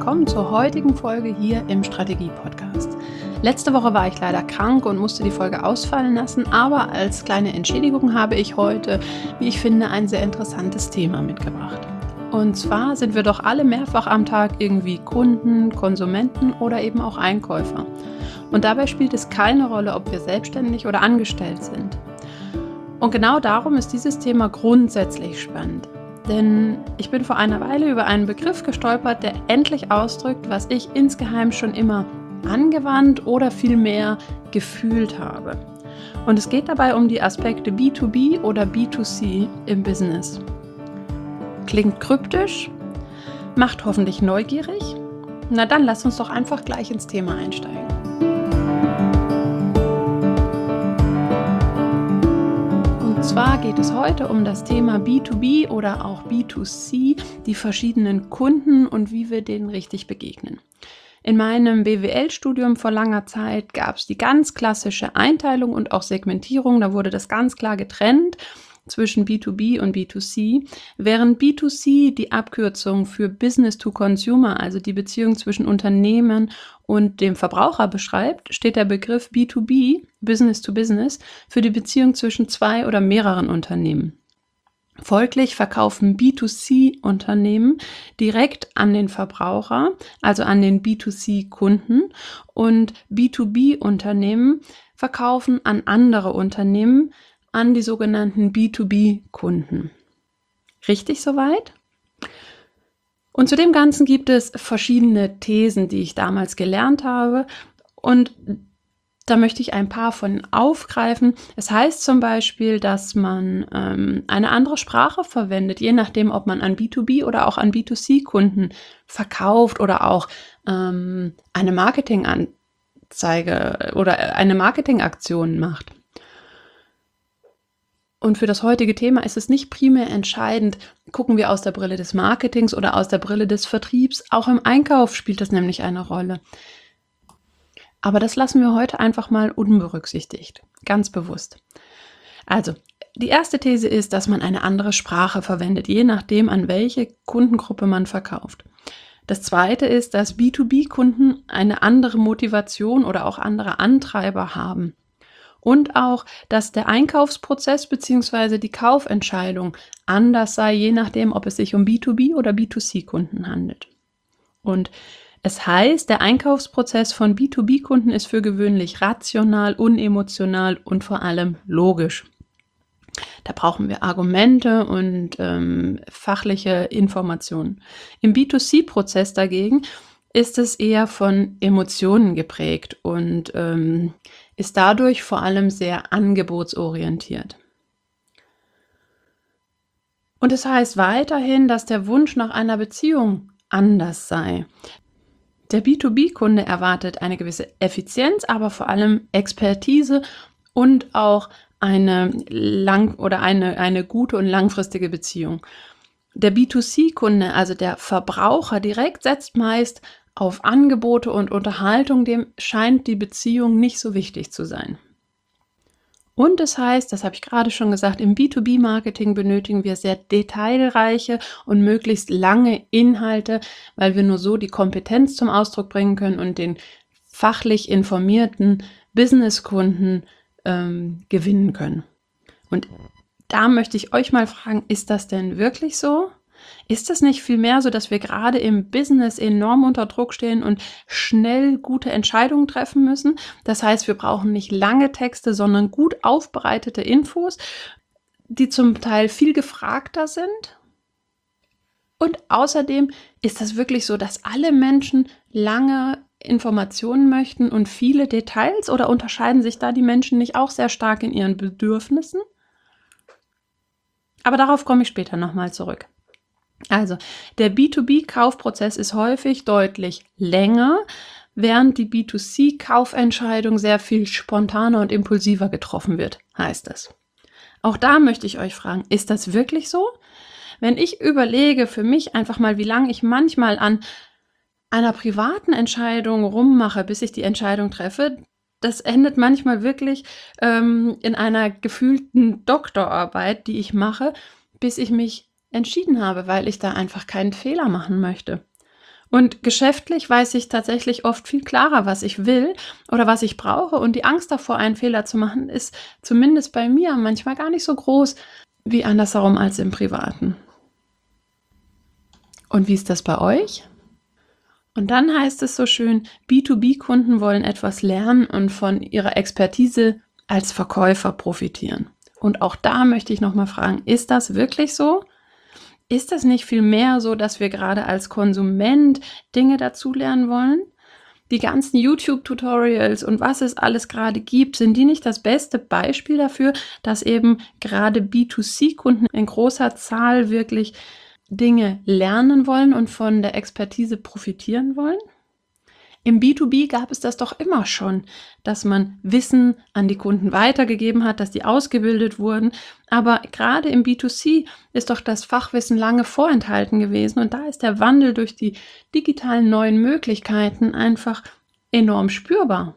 willkommen zur heutigen Folge hier im Strategie-Podcast. Letzte Woche war ich leider krank und musste die Folge ausfallen lassen, aber als kleine Entschädigung habe ich heute, wie ich finde, ein sehr interessantes Thema mitgebracht. Und zwar sind wir doch alle mehrfach am Tag irgendwie Kunden, Konsumenten oder eben auch Einkäufer. Und dabei spielt es keine Rolle, ob wir selbstständig oder angestellt sind. Und genau darum ist dieses Thema grundsätzlich spannend. Denn ich bin vor einer Weile über einen Begriff gestolpert, der endlich ausdrückt, was ich insgeheim schon immer angewandt oder vielmehr gefühlt habe. Und es geht dabei um die Aspekte B2B oder B2C im Business. Klingt kryptisch, macht hoffentlich neugierig. Na dann lass uns doch einfach gleich ins Thema einsteigen. Und zwar geht es heute um das Thema B2B oder auch B2C, die verschiedenen Kunden und wie wir denen richtig begegnen. In meinem BWL-Studium vor langer Zeit gab es die ganz klassische Einteilung und auch Segmentierung. Da wurde das ganz klar getrennt zwischen B2B und B2C, während B2C die Abkürzung für Business to Consumer, also die Beziehung zwischen Unternehmen und dem Verbraucher beschreibt, steht der Begriff B2B, Business to Business, für die Beziehung zwischen zwei oder mehreren Unternehmen. Folglich verkaufen B2C-Unternehmen direkt an den Verbraucher, also an den B2C-Kunden, und B2B-Unternehmen verkaufen an andere Unternehmen, an die sogenannten B2B-Kunden. Richtig soweit? Und zu dem Ganzen gibt es verschiedene Thesen, die ich damals gelernt habe, und da möchte ich ein paar von aufgreifen. Es heißt zum Beispiel, dass man eine andere Sprache verwendet, je nachdem, ob man an B2B oder auch an B2C-Kunden verkauft oder auch eine Marketinganzeige oder eine Marketingaktion macht. Und für das heutige Thema ist es nicht primär entscheidend, gucken wir aus der Brille des Marketings oder aus der Brille des Vertriebs. Auch im Einkauf spielt das nämlich eine Rolle. Aber das lassen wir heute einfach mal unberücksichtigt, ganz bewusst. Also, die erste These ist, dass man eine andere Sprache verwendet, je nachdem, an welche Kundengruppe man verkauft. Das zweite ist, dass B2B-Kunden eine andere Motivation oder auch andere Antreiber haben. Und auch, dass der Einkaufsprozess bzw. die Kaufentscheidung anders sei, je nachdem, ob es sich um B2B oder B2C-Kunden handelt. Und es heißt, der Einkaufsprozess von B2B-Kunden ist für gewöhnlich rational, unemotional und vor allem logisch. Da brauchen wir Argumente und fachliche Informationen. Im B2C-Prozess dagegen ist es eher von Emotionen geprägt und ist dadurch vor allem sehr angebotsorientiert. Und es heißt weiterhin, dass der Wunsch nach einer Beziehung anders sei. Der B2B-Kunde erwartet eine gewisse Effizienz, aber vor allem Expertise und auch eine gute und langfristige Beziehung. Der B2C-Kunde, also der Verbraucher direkt, setzt meist auf Angebote und Unterhaltung, dem scheint die Beziehung nicht so wichtig zu sein. Und das heißt, das habe ich gerade schon gesagt, im B2B-Marketing benötigen wir sehr detailreiche und möglichst lange Inhalte, weil wir nur so die Kompetenz zum Ausdruck bringen können und den fachlich informierten Businesskunden gewinnen können. Und da möchte ich euch mal fragen, ist das denn wirklich so? Ist es nicht vielmehr so, dass wir gerade im Business enorm unter Druck stehen und schnell gute Entscheidungen treffen müssen? Das heißt, wir brauchen nicht lange Texte, sondern gut aufbereitete Infos, die zum Teil viel gefragter sind. Und außerdem ist das wirklich so, dass alle Menschen lange Informationen möchten und viele Details, oder unterscheiden sich da die Menschen nicht auch sehr stark in ihren Bedürfnissen? Aber darauf komme ich später nochmal zurück. Also, der B2B-Kaufprozess ist häufig deutlich länger, während die B2C-Kaufentscheidung sehr viel spontaner und impulsiver getroffen wird, heißt es. Auch da möchte ich euch fragen, ist das wirklich so? Wenn ich überlege für mich einfach mal, wie lange ich manchmal an einer privaten Entscheidung rummache, bis ich die Entscheidung treffe, das endet manchmal wirklich in einer gefühlten Doktorarbeit, die ich mache, bis ich mich entschieden habe, weil ich da einfach keinen Fehler machen möchte. Und geschäftlich weiß ich tatsächlich oft viel klarer, was ich will oder was ich brauche. Und die Angst davor, einen Fehler zu machen, ist zumindest bei mir manchmal gar nicht so groß wie andersherum als im Privaten. Und wie ist das bei euch? Und dann heißt es so schön, B2B-Kunden wollen etwas lernen und von ihrer Expertise als Verkäufer profitieren. Und auch da möchte ich nochmal fragen, ist das wirklich so? Ist das nicht viel mehr so, dass wir gerade als Konsument Dinge dazulernen wollen? Die ganzen YouTube-Tutorials und was es alles gerade gibt, sind die nicht das beste Beispiel dafür, dass eben gerade B2C-Kunden in großer Zahl wirklich Dinge lernen wollen und von der Expertise profitieren wollen? Im B2B gab es das doch immer schon, dass man Wissen an die Kunden weitergegeben hat, dass die ausgebildet wurden. Aber gerade im B2C ist doch das Fachwissen lange vorenthalten gewesen und da ist der Wandel durch die digitalen neuen Möglichkeiten einfach enorm spürbar.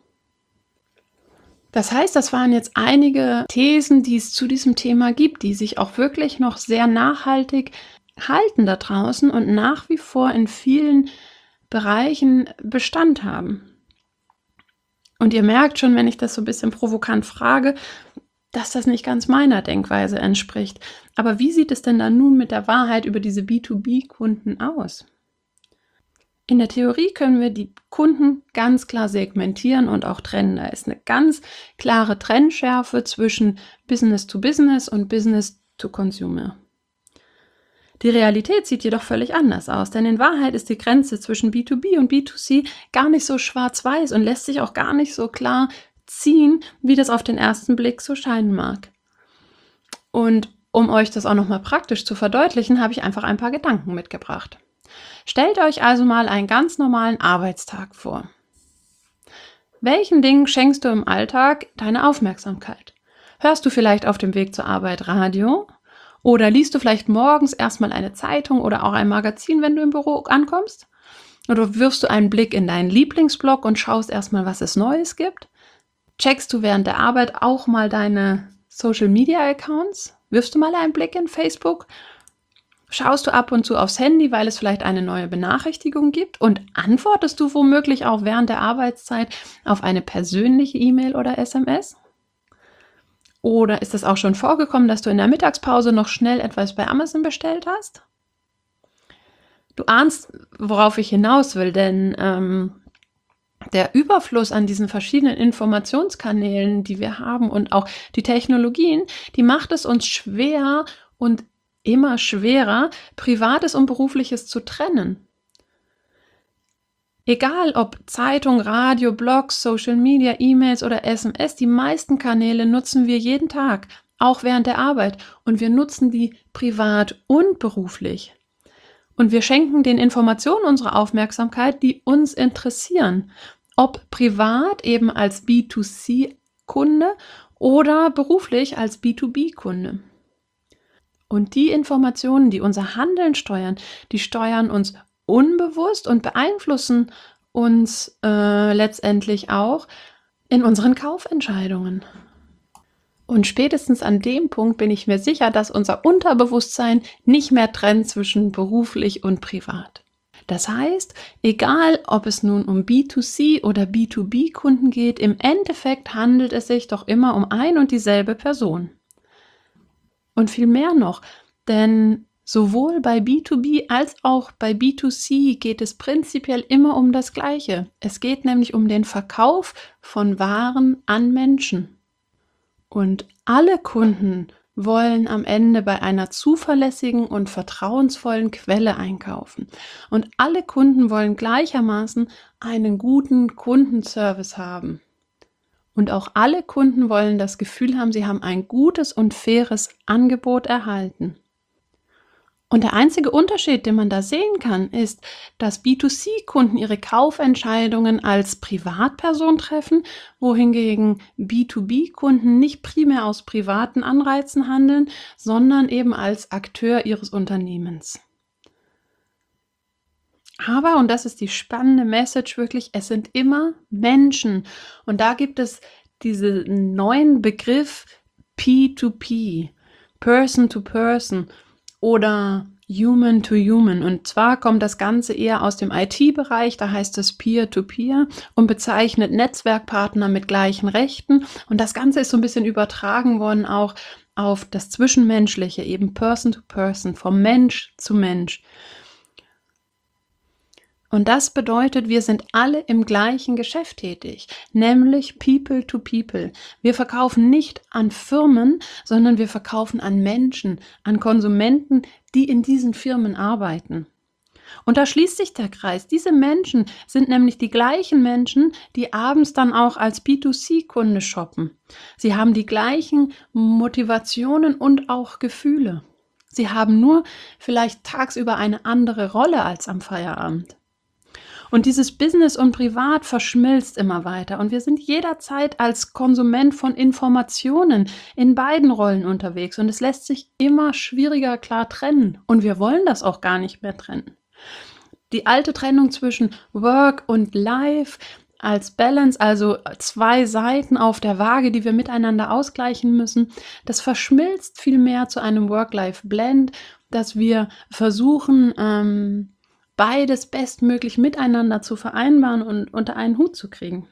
Das heißt, das waren jetzt einige Thesen, die es zu diesem Thema gibt, die sich auch wirklich noch sehr nachhaltig halten da draußen und nach wie vor in vielen Bereichen Bestand haben. Und ihr merkt schon, wenn ich das so ein bisschen provokant frage, dass das nicht ganz meiner Denkweise entspricht. Aber wie sieht es denn dann nun mit der Wahrheit über diese B2B-Kunden aus? In der Theorie können wir die Kunden ganz klar segmentieren und auch trennen. Da ist eine ganz klare Trennschärfe zwischen Business to Business und Business to Consumer. Die Realität sieht jedoch völlig anders aus, denn in Wahrheit ist die Grenze zwischen B2B und B2C gar nicht so schwarz-weiß und lässt sich auch gar nicht so klar ziehen, wie das auf den ersten Blick so scheinen mag. Und um euch das auch nochmal praktisch zu verdeutlichen, habe ich einfach ein paar Gedanken mitgebracht. Stellt euch also mal einen ganz normalen Arbeitstag vor. Welchen Dingen schenkst du im Alltag deine Aufmerksamkeit? Hörst du vielleicht auf dem Weg zur Arbeit Radio? Oder liest du vielleicht morgens erstmal eine Zeitung oder auch ein Magazin, wenn du im Büro ankommst? Oder wirfst du einen Blick in deinen Lieblingsblog und schaust erstmal, was es Neues gibt? Checkst du während der Arbeit auch mal deine Social-Media-Accounts? Wirfst du mal einen Blick in Facebook? Schaust du ab und zu aufs Handy, weil es vielleicht eine neue Benachrichtigung gibt? Und antwortest du womöglich auch während der Arbeitszeit auf eine persönliche E-Mail oder SMS? Oder ist es auch schon vorgekommen, dass du in der Mittagspause noch schnell etwas bei Amazon bestellt hast? Du ahnst, worauf ich hinaus will, denn der Überfluss an diesen verschiedenen Informationskanälen, die wir haben und auch die Technologien, die macht es uns schwer und immer schwerer, Privates und Berufliches zu trennen. Egal ob Zeitung, Radio, Blogs, Social Media, E-Mails oder SMS, die meisten Kanäle nutzen wir jeden Tag, auch während der Arbeit. Und wir nutzen die privat und beruflich. Und wir schenken den Informationen unsere Aufmerksamkeit, die uns interessieren. Ob privat eben als B2C-Kunde oder beruflich als B2B-Kunde. Und die Informationen, die unser Handeln steuern, die steuern uns unbewusst und beeinflussen uns letztendlich auch in unseren Kaufentscheidungen. Und spätestens an dem Punkt bin ich mir sicher, dass unser Unterbewusstsein nicht mehr trennt zwischen beruflich und privat. Das heißt, egal ob es nun um B2C oder B2B-Kunden geht, im Endeffekt handelt es sich doch immer um ein und dieselbe Person. Und viel mehr noch, denn sowohl bei B2B als auch bei B2C geht es prinzipiell immer um das Gleiche. Es geht nämlich um den Verkauf von Waren an Menschen. Und alle Kunden wollen am Ende bei einer zuverlässigen und vertrauensvollen Quelle einkaufen. Und alle Kunden wollen gleichermaßen einen guten Kundenservice haben. Und auch alle Kunden wollen das Gefühl haben, sie haben ein gutes und faires Angebot erhalten. Und der einzige Unterschied, den man da sehen kann, ist, dass B2C-Kunden ihre Kaufentscheidungen als Privatperson treffen, wohingegen B2B-Kunden nicht primär aus privaten Anreizen handeln, sondern eben als Akteur ihres Unternehmens. Aber, und das ist die spannende Message wirklich, es sind immer Menschen. Und da gibt es diesen neuen Begriff P2P, Person to Person oder Human to Human. Und zwar kommt das Ganze eher aus dem IT-Bereich, da heißt es Peer-to-Peer und bezeichnet Netzwerkpartner mit gleichen Rechten. Und das Ganze ist so ein bisschen übertragen worden auch auf das Zwischenmenschliche, eben Person to Person, vom Mensch zu Mensch. Und das bedeutet, wir sind alle im gleichen Geschäft tätig, nämlich People to People. Wir verkaufen nicht an Firmen, sondern wir verkaufen an Menschen, an Konsumenten, die in diesen Firmen arbeiten. Und da schließt sich der Kreis. Diese Menschen sind nämlich die gleichen Menschen, die abends dann auch als B2C-Kunde shoppen. Sie haben die gleichen Motivationen und auch Gefühle. Sie haben nur vielleicht tagsüber eine andere Rolle als am Feierabend. Und dieses Business und Privat verschmilzt immer weiter. Und wir sind jederzeit als Konsument von Informationen in beiden Rollen unterwegs. Und es lässt sich immer schwieriger klar trennen. Und wir wollen das auch gar nicht mehr trennen. Die alte Trennung zwischen Work und Life als Balance, also zwei Seiten auf der Waage, die wir miteinander ausgleichen müssen, das verschmilzt viel mehr zu einem Work-Life-Blend, dass wir versuchen, beides bestmöglich miteinander zu vereinbaren und unter einen Hut zu kriegen.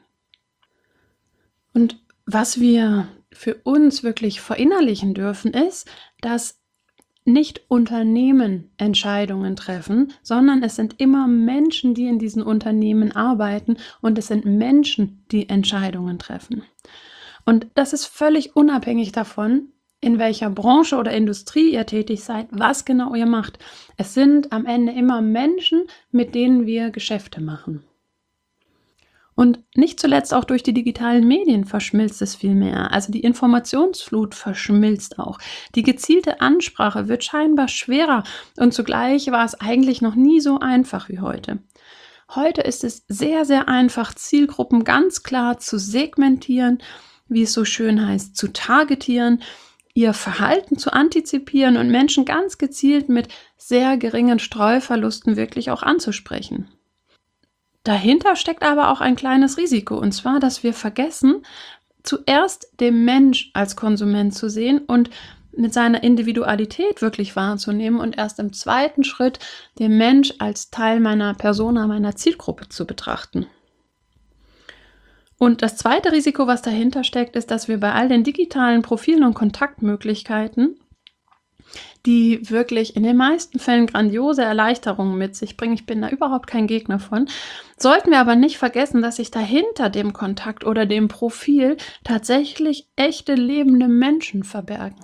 Und was wir für uns wirklich verinnerlichen dürfen, ist, dass nicht Unternehmen Entscheidungen treffen, sondern es sind immer Menschen, die in diesen Unternehmen arbeiten und es sind Menschen, die Entscheidungen treffen. Und das ist völlig unabhängig davon, in welcher Branche oder Industrie ihr tätig seid, was genau ihr macht. Es sind am Ende immer Menschen, mit denen wir Geschäfte machen. Und nicht zuletzt auch durch die digitalen Medien verschmilzt es viel mehr. Also die Informationsflut verschmilzt auch. Die gezielte Ansprache wird scheinbar schwerer und zugleich war es eigentlich noch nie so einfach wie heute. Heute ist es sehr, sehr einfach, Zielgruppen ganz klar zu segmentieren, wie es so schön heißt, zu targetieren, ihr Verhalten zu antizipieren und Menschen ganz gezielt mit sehr geringen Streuverlusten wirklich auch anzusprechen. Dahinter steckt aber auch ein kleines Risiko, und zwar, dass wir vergessen, zuerst den Mensch als Konsument zu sehen und mit seiner Individualität wirklich wahrzunehmen und erst im zweiten Schritt den Mensch als Teil meiner Persona, meiner Zielgruppe zu betrachten. Und das zweite Risiko, was dahinter steckt, ist, dass wir bei all den digitalen Profilen und Kontaktmöglichkeiten, die wirklich in den meisten Fällen grandiose Erleichterungen mit sich bringen, ich bin da überhaupt kein Gegner von, sollten wir aber nicht vergessen, dass sich dahinter dem Kontakt oder dem Profil tatsächlich echte lebende Menschen verbergen.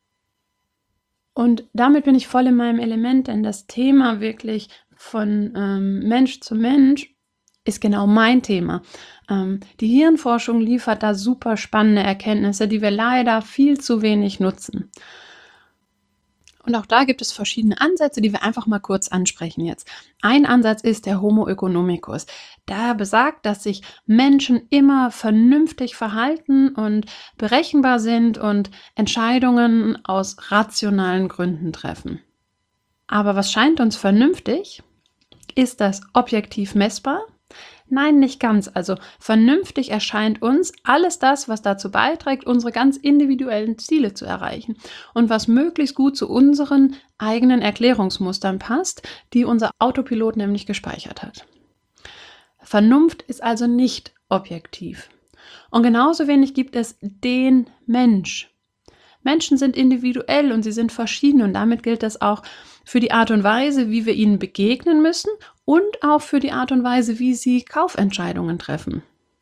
Und damit bin ich voll in meinem Element, denn das Thema wirklich von Mensch zu Mensch ist genau mein Thema. Die Hirnforschung liefert da super spannende Erkenntnisse, die wir leider viel zu wenig nutzen. Und auch da gibt es verschiedene Ansätze, die wir einfach mal kurz ansprechen jetzt. Ein Ansatz ist der Homo economicus. Der besagt, dass sich Menschen immer vernünftig verhalten und berechenbar sind und Entscheidungen aus rationalen Gründen treffen. Aber was scheint uns vernünftig? Ist das objektiv messbar? Nein, nicht ganz. Also vernünftig erscheint uns alles das, was dazu beiträgt, unsere ganz individuellen Ziele zu erreichen und was möglichst gut zu unseren eigenen Erklärungsmustern passt, die unser Autopilot nämlich gespeichert hat. Vernunft ist also nicht objektiv. Und genauso wenig gibt es den Mensch. Menschen sind individuell und sie sind verschieden und damit gilt das auch für die Art und Weise, wie wir ihnen begegnen müssen und auch für die Art und Weise, wie sie Kaufentscheidungen treffen.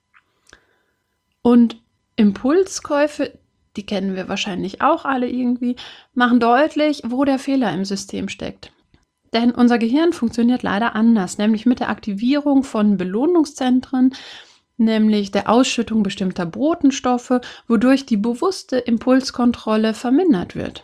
Und Impulskäufe, die kennen wir wahrscheinlich auch alle irgendwie, machen deutlich, wo der Fehler im System steckt. Denn unser Gehirn funktioniert leider anders, nämlich mit der Aktivierung von Belohnungszentren, nämlich der Ausschüttung bestimmter Botenstoffe, wodurch die bewusste Impulskontrolle vermindert wird.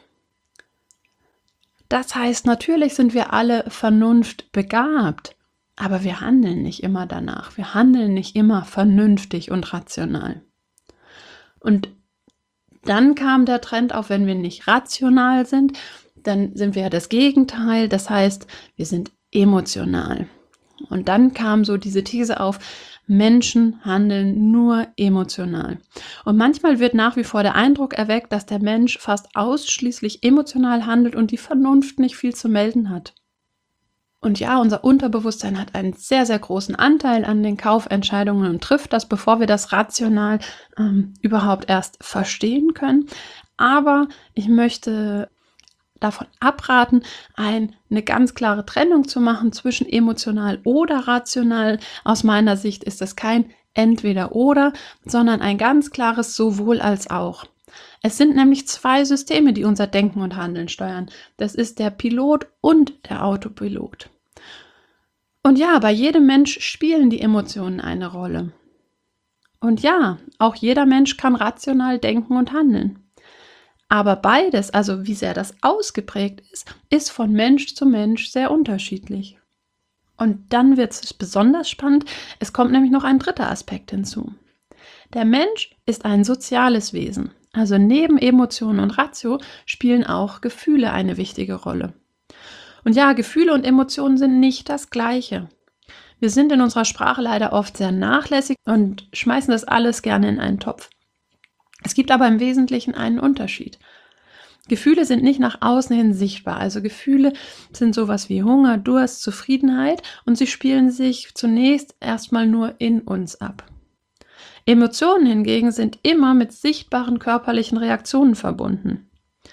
Das heißt, natürlich sind wir alle vernunftbegabt, aber wir handeln nicht immer danach. Wir handeln nicht immer vernünftig und rational. Und dann kam der Trend auf, wenn wir nicht rational sind, dann sind wir ja das Gegenteil. Das heißt, wir sind emotional. Und dann kam so diese These auf, Menschen handeln nur emotional. Und manchmal wird nach wie vor der Eindruck erweckt, dass der Mensch fast ausschließlich emotional handelt und die Vernunft nicht viel zu melden hat. Und ja, unser Unterbewusstsein hat einen sehr, sehr großen Anteil an den Kaufentscheidungen und trifft das, bevor wir das rational überhaupt erst verstehen können. Aber ich möchte davon abraten, eine ganz klare Trennung zu machen zwischen emotional oder rational. Aus meiner Sicht ist es kein Entweder-Oder, sondern ein ganz klares Sowohl als auch. Es sind nämlich zwei Systeme, die unser Denken und Handeln steuern. Das ist der Pilot und der Autopilot. Und ja, bei jedem Mensch spielen die Emotionen eine Rolle. Und ja, auch jeder Mensch kann rational denken und handeln. Aber beides, also wie sehr das ausgeprägt ist von Mensch zu Mensch sehr unterschiedlich. Und dann wird es besonders spannend, es kommt nämlich noch ein dritter Aspekt hinzu. Der Mensch ist ein soziales Wesen, also neben Emotionen und Ratio spielen auch Gefühle eine wichtige Rolle. Und ja, Gefühle und Emotionen sind nicht das Gleiche. Wir sind in unserer Sprache leider oft sehr nachlässig und schmeißen das alles gerne in einen Topf. Es gibt aber im Wesentlichen einen Unterschied. Gefühle sind nicht nach außen hin sichtbar. Also Gefühle sind sowas wie Hunger, Durst, Zufriedenheit und sie spielen sich zunächst erstmal nur in uns ab. Emotionen hingegen sind immer mit sichtbaren körperlichen Reaktionen verbunden.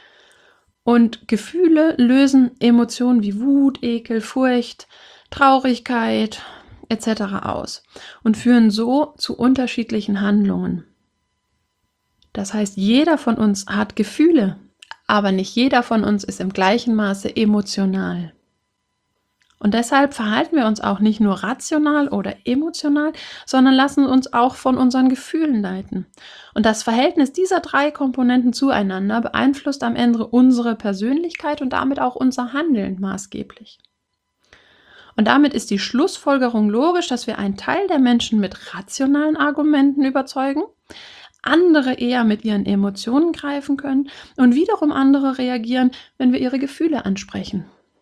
Und Gefühle lösen Emotionen wie Wut, Ekel, Furcht, Traurigkeit etc. aus und führen so zu unterschiedlichen Handlungen. Das heißt, jeder von uns hat Gefühle, aber nicht jeder von uns ist im gleichen Maße emotional. Und deshalb verhalten wir uns auch nicht nur rational oder emotional, sondern lassen uns auch von unseren Gefühlen leiten. Und das Verhältnis dieser drei Komponenten zueinander beeinflusst am Ende unsere Persönlichkeit und damit auch unser Handeln maßgeblich. Und damit ist die Schlussfolgerung logisch, dass wir einen Teil der Menschen mit rationalen Argumenten überzeugen, andere eher mit ihren Emotionen greifen können und wiederum andere reagieren, wenn wir ihre Gefühle ansprechen.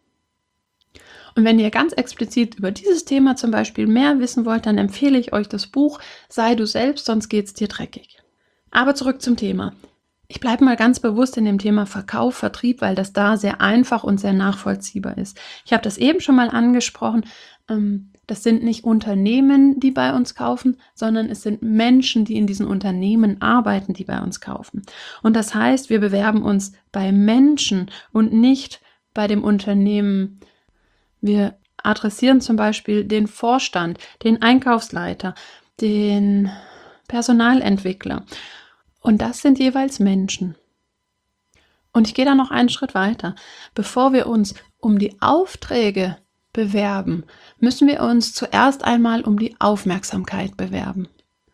Und wenn ihr ganz explizit über dieses Thema zum Beispiel mehr wissen wollt, dann empfehle ich euch das Buch Sei du selbst, sonst geht's dir dreckig. Aber zurück zum Thema. Ich bleibe mal ganz bewusst in dem Thema Verkauf, Vertrieb, weil das da sehr einfach und sehr nachvollziehbar ist. Ich habe das eben schon mal angesprochen. Das sind nicht Unternehmen, die bei uns kaufen, sondern es sind Menschen, die in diesen Unternehmen arbeiten, die bei uns kaufen. Und das heißt, wir bewerben uns bei Menschen und nicht bei dem Unternehmen. Wir adressieren zum Beispiel den Vorstand, den Einkaufsleiter, den Personalentwickler. Und das sind jeweils Menschen. Und ich gehe da noch einen Schritt weiter. Bevor wir uns um die Aufträge bewerben, müssen wir uns zuerst einmal um die Aufmerksamkeit bewerben.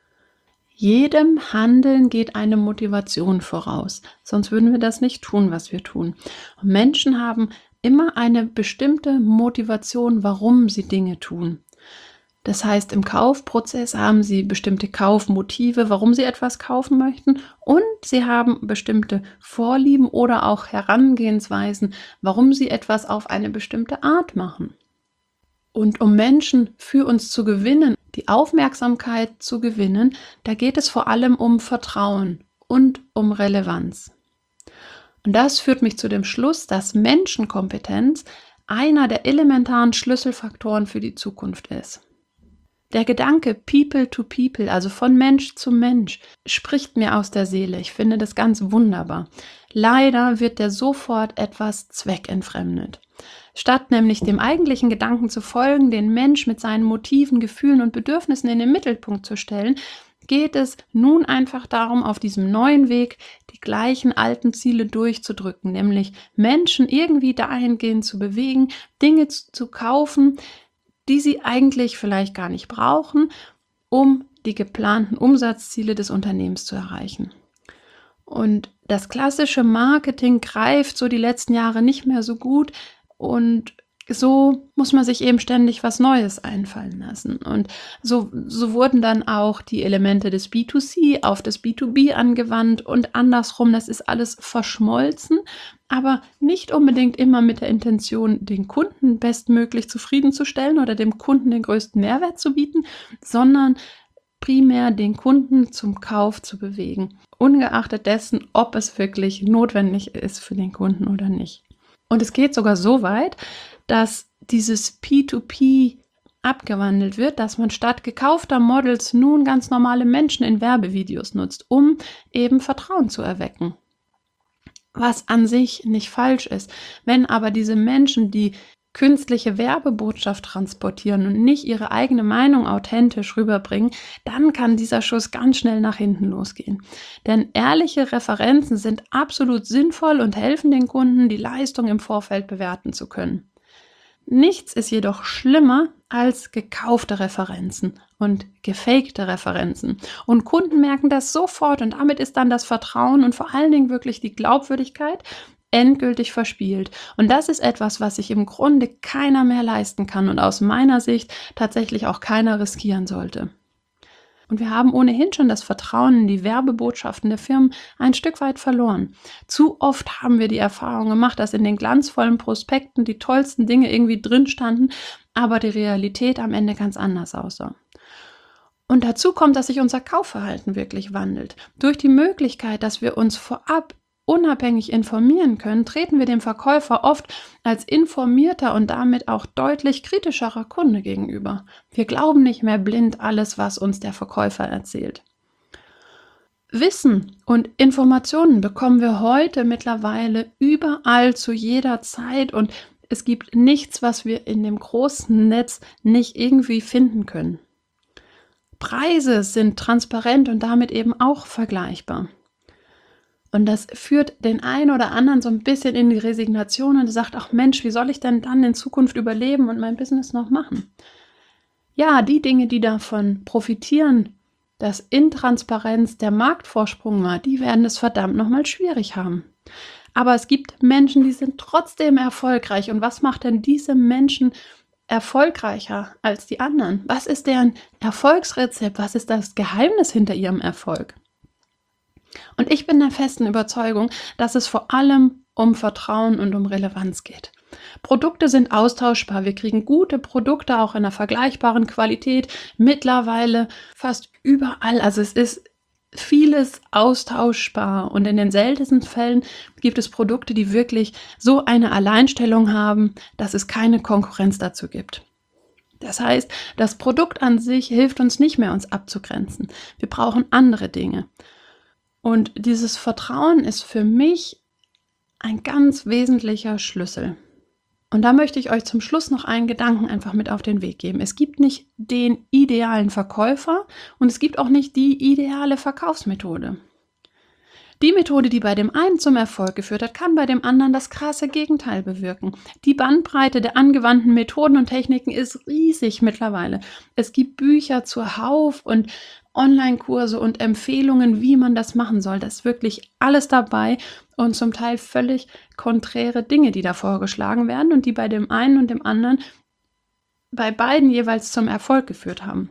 Jedem Handeln geht eine Motivation voraus, sonst würden wir das nicht tun, was wir tun. Und Menschen haben immer eine bestimmte Motivation, warum sie Dinge tun. Das heißt, im Kaufprozess haben sie bestimmte Kaufmotive, warum sie etwas kaufen möchten, und sie haben bestimmte Vorlieben oder auch Herangehensweisen, warum sie etwas auf eine bestimmte Art machen. Und um Menschen für uns zu gewinnen, die Aufmerksamkeit zu gewinnen, da geht es vor allem um Vertrauen und um Relevanz. Und das führt mich zu dem Schluss, dass Menschenkompetenz einer der elementaren Schlüsselfaktoren für die Zukunft ist. Der Gedanke People to People, also von Mensch zu Mensch, spricht mir aus der Seele. Ich finde das ganz wunderbar. Leider wird der sofort etwas zweckentfremdet. Statt nämlich dem eigentlichen Gedanken zu folgen, den Mensch mit seinen Motiven, Gefühlen und Bedürfnissen in den Mittelpunkt zu stellen, geht es nun einfach darum, auf diesem neuen Weg die gleichen alten Ziele durchzudrücken, nämlich Menschen irgendwie dahingehend zu bewegen, Dinge zu kaufen, die sie eigentlich vielleicht gar nicht brauchen, um die geplanten Umsatzziele des Unternehmens zu erreichen. Und das klassische Marketing greift so die letzten Jahre nicht mehr so gut und so muss man sich eben ständig was Neues einfallen lassen. Und so wurden dann auch die Elemente des B2C auf das B2B angewandt und andersrum. Das ist alles verschmolzen, aber nicht unbedingt immer mit der Intention, den Kunden bestmöglich zufriedenzustellen oder dem Kunden den größten Mehrwert zu bieten, sondern primär den Kunden zum Kauf zu bewegen, ungeachtet dessen, ob es wirklich notwendig ist für den Kunden oder nicht. Und es geht sogar so weit, dass dieses P2P abgewandelt wird, dass man statt gekaufter Models nun ganz normale Menschen in Werbevideos nutzt, um eben Vertrauen zu erwecken. Was an sich nicht falsch ist. Wenn aber diese Menschen die künstliche Werbebotschaft transportieren und nicht ihre eigene Meinung authentisch rüberbringen, dann kann dieser Schuss ganz schnell nach hinten losgehen. Denn ehrliche Referenzen sind absolut sinnvoll und helfen den Kunden, die Leistung im Vorfeld bewerten zu können. Nichts ist jedoch schlimmer als gekaufte Referenzen und gefakte Referenzen. Und Kunden merken das sofort und damit ist dann das Vertrauen und vor allen Dingen wirklich die Glaubwürdigkeit endgültig verspielt. Und das ist etwas, was sich im Grunde keiner mehr leisten kann und aus meiner Sicht tatsächlich auch keiner riskieren sollte. Und wir haben ohnehin schon das Vertrauen in die Werbebotschaften der Firmen ein Stück weit verloren. Zu oft haben wir die Erfahrung gemacht, dass in den glanzvollen Prospekten die tollsten Dinge irgendwie drin standen, aber die Realität am Ende ganz anders aussah. Und dazu kommt, dass sich unser Kaufverhalten wirklich wandelt. Durch die Möglichkeit, dass wir uns vorab unabhängig informieren können, treten wir dem Verkäufer oft als informierter und damit auch deutlich kritischerer Kunde gegenüber. Wir glauben nicht mehr blind alles, was uns der Verkäufer erzählt. Wissen und Informationen bekommen wir heute mittlerweile überall zu jeder Zeit und es gibt nichts, was wir in dem großen Netz nicht irgendwie finden können. Preise sind transparent und damit eben auch vergleichbar. Und das führt den einen oder anderen so ein bisschen in die Resignation und sagt, ach Mensch, wie soll ich denn dann in Zukunft überleben und mein Business noch machen? Ja, die Dinge, die davon profitieren, dass Intransparenz der Marktvorsprung war, die werden es verdammt nochmal schwierig haben. Aber es gibt Menschen, die sind trotzdem erfolgreich. Und was macht denn diese Menschen erfolgreicher als die anderen? Was ist deren Erfolgsrezept? Was ist das Geheimnis hinter ihrem Erfolg? Und ich bin der festen Überzeugung, dass es vor allem um Vertrauen und um Relevanz geht. Produkte sind austauschbar. Wir kriegen gute Produkte auch in einer vergleichbaren Qualität mittlerweile fast überall. Also es ist vieles austauschbar und in den seltensten Fällen gibt es Produkte, die wirklich so eine Alleinstellung haben, dass es keine Konkurrenz dazu gibt. Das heißt, das Produkt an sich hilft uns nicht mehr, uns abzugrenzen. Wir brauchen andere Dinge. Und dieses Vertrauen ist für mich ein ganz wesentlicher Schlüssel. Und da möchte ich euch zum Schluss noch einen Gedanken einfach mit auf den Weg geben. Es gibt nicht den idealen Verkäufer und es gibt auch nicht die ideale Verkaufsmethode. Die Methode, die bei dem einen zum Erfolg geführt hat, kann bei dem anderen das krasse Gegenteil bewirken. Die Bandbreite der angewandten Methoden und Techniken ist riesig mittlerweile. Es gibt Bücher zuhauf und Online-Kurse und Empfehlungen, wie man das machen soll. Das ist wirklich alles dabei und zum Teil völlig konträre Dinge, die da vorgeschlagen werden und die bei dem einen und dem anderen, bei beiden jeweils zum Erfolg geführt haben.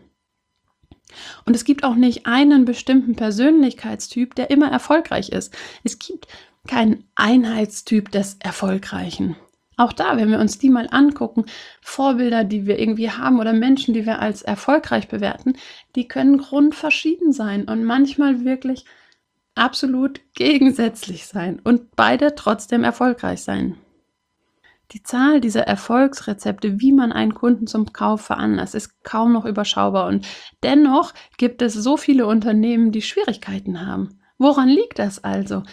Und es gibt auch nicht einen bestimmten Persönlichkeitstyp, der immer erfolgreich ist. Es gibt keinen Einheitstyp des Erfolgreichen. Auch da, wenn wir uns die mal angucken, Vorbilder, die wir irgendwie haben oder Menschen, die wir als erfolgreich bewerten, die können grundverschieden sein und manchmal wirklich absolut gegensätzlich sein und beide trotzdem erfolgreich sein. Die Zahl dieser Erfolgsrezepte, wie man einen Kunden zum Kauf veranlasst, ist kaum noch überschaubar und dennoch gibt es so viele Unternehmen, die Schwierigkeiten haben. Woran liegt das also?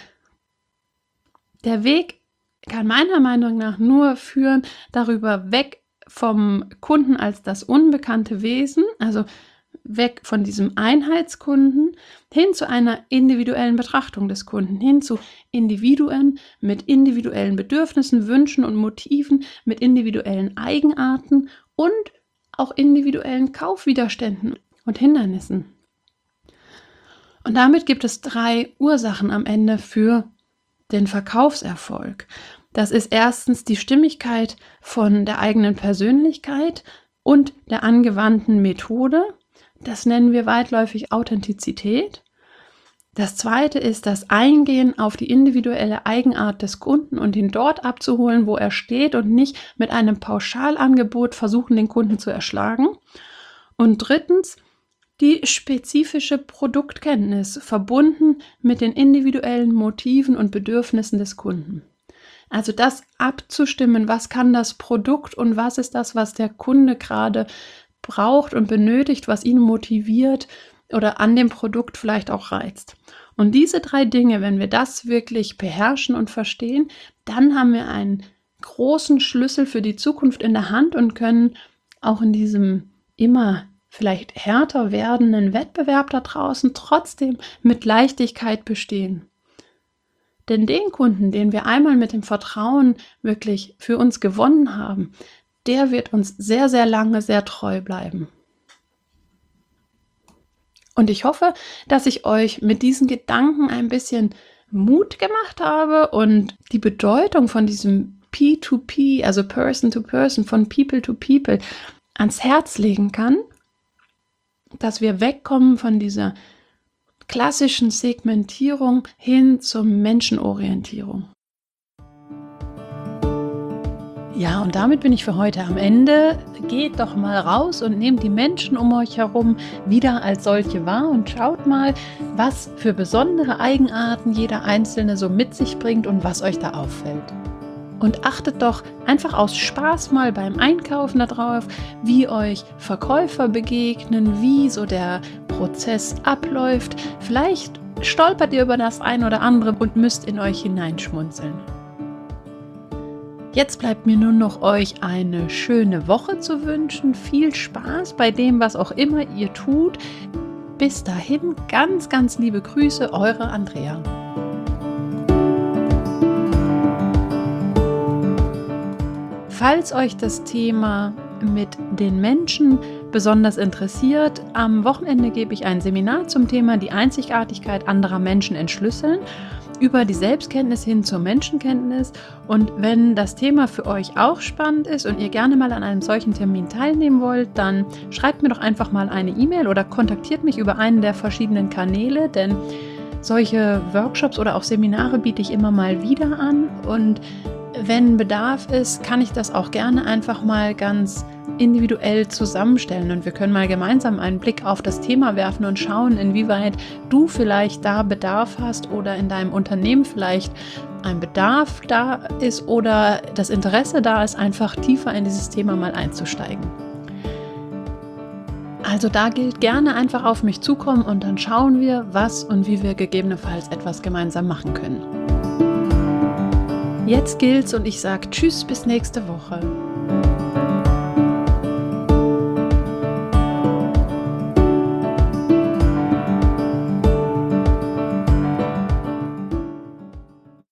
Der Weg kann meiner Meinung nach nur führen, darüber weg vom Kunden als das unbekannte Wesen, also weg von diesem Einheitskunden, hin zu einer individuellen Betrachtung des Kunden, hin zu Individuen mit individuellen Bedürfnissen, Wünschen und Motiven, mit individuellen Eigenarten und auch individuellen Kaufwiderständen und Hindernissen. Und damit gibt es 3 Ursachen am Ende für den Verkaufserfolg. Das ist erstens die Stimmigkeit von der eigenen Persönlichkeit und der angewandten Methode. Das nennen wir weitläufig Authentizität. Das zweite ist das Eingehen auf die individuelle Eigenart des Kunden und ihn dort abzuholen, wo er steht und nicht mit einem Pauschalangebot versuchen, den Kunden zu erschlagen. Und drittens, die spezifische Produktkenntnis verbunden mit den individuellen Motiven und Bedürfnissen des Kunden. Also das abzustimmen, was kann das Produkt und was ist das, was der Kunde gerade braucht und benötigt, was ihn motiviert oder an dem Produkt vielleicht auch reizt. Und diese 3 Dinge, wenn wir das wirklich beherrschen und verstehen, dann haben wir einen großen Schlüssel für die Zukunft in der Hand und können auch in diesem immer vielleicht härter werdenden Wettbewerb da draußen trotzdem mit Leichtigkeit bestehen. Denn den Kunden, den wir einmal mit dem Vertrauen wirklich für uns gewonnen haben, der wird uns sehr, sehr lange sehr treu bleiben. Und ich hoffe, dass ich euch mit diesen Gedanken ein bisschen Mut gemacht habe und die Bedeutung von diesem P2P, also Person to Person, von People to People, ans Herz legen kann, dass wir wegkommen von dieser klassischen Segmentierung hin zur Menschenorientierung. Ja, und damit bin ich für heute am Ende. Geht doch mal raus und nehmt die Menschen um euch herum wieder als solche wahr und schaut mal, was für besondere Eigenarten jeder Einzelne so mit sich bringt und was euch da auffällt. Und achtet doch einfach aus Spaß mal beim Einkaufen darauf, wie euch Verkäufer begegnen, wie so der Prozess abläuft. Vielleicht stolpert ihr über das ein oder andere und müsst in euch hineinschmunzeln. Jetzt bleibt mir nur noch euch eine schöne Woche zu wünschen. Viel Spaß bei dem, was auch immer ihr tut. Bis dahin, ganz, ganz liebe Grüße, eure Andrea. Falls euch das Thema mit den Menschen besonders interessiert, am Wochenende gebe ich ein Seminar zum Thema die Einzigartigkeit anderer Menschen entschlüsseln, über die Selbstkenntnis hin zur Menschenkenntnis. Und wenn das Thema für euch auch spannend ist und ihr gerne mal an einem solchen Termin teilnehmen wollt, dann schreibt mir doch einfach mal eine E-Mail oder kontaktiert mich über einen der verschiedenen Kanäle, denn solche Workshops oder auch Seminare biete ich immer mal wieder an, und wenn Bedarf ist, kann ich das auch gerne einfach mal ganz individuell zusammenstellen und wir können mal gemeinsam einen Blick auf das Thema werfen und schauen, inwieweit du vielleicht da Bedarf hast oder in deinem Unternehmen vielleicht ein Bedarf da ist oder das Interesse da ist, einfach tiefer in dieses Thema mal einzusteigen. Also da gilt, gerne einfach auf mich zukommen und dann schauen wir, was und wie wir gegebenenfalls etwas gemeinsam machen können. Jetzt gilt's und ich sage Tschüss, bis nächste Woche.